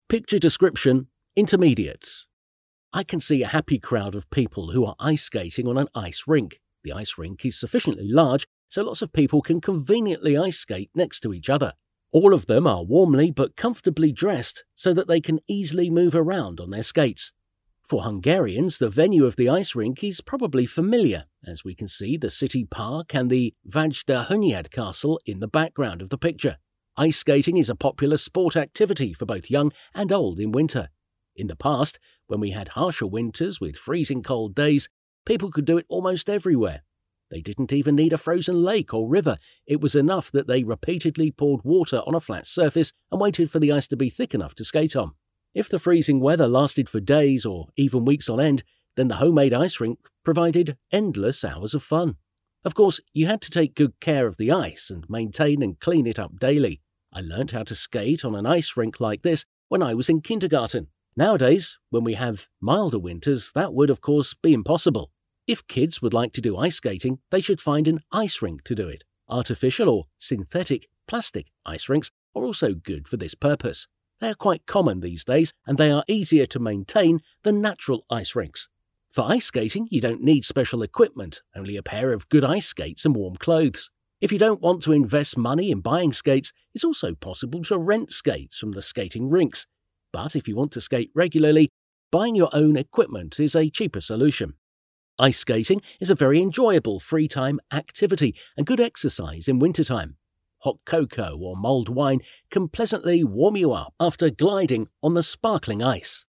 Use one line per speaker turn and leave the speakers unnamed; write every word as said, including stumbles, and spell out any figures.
Picture description, intermediate. I can see a happy crowd of people who are ice skating on an ice rink. The ice rink is sufficiently large so lots of people can conveniently ice skate next to each other. All of them are warmly but comfortably dressed so that they can easily move around on their skates. For Hungarians, the venue of the ice rink is probably familiar, as we can see the city park and the Vajda Hunyad castle in the background of the picture. Ice skating is a popular sport activity for both young and old in winter. In the past, when we had harsher winters with freezing cold days, people could do it almost everywhere. They didn't even need a frozen lake or river. It was enough that they repeatedly poured water on a flat surface and waited for the ice to be thick enough to skate on. If the freezing weather lasted for days or even weeks on end, then the homemade ice rink provided endless hours of fun. Of course, you had to take good care of the ice and maintain and clean it up daily. I learnt how to skate on an ice rink like this when I was in kindergarten. Nowadays, when we have milder winters, that would of course be impossible. If kids would like to do ice skating, they should find an ice rink to do it. Artificial or synthetic plastic ice rinks are also good for this purpose. They are quite common these days, and they are easier to maintain than natural ice rinks. For ice skating, you don't need special equipment, only a pair of good ice skates and warm clothes. If you don't want to invest money in buying skates, it's also possible to rent skates from the skating rinks. But if you want to skate regularly, buying your own equipment is a cheaper solution. Ice skating is a very enjoyable free-time activity and good exercise in wintertime. Hot cocoa or mulled wine can pleasantly warm you up after gliding on the sparkling ice.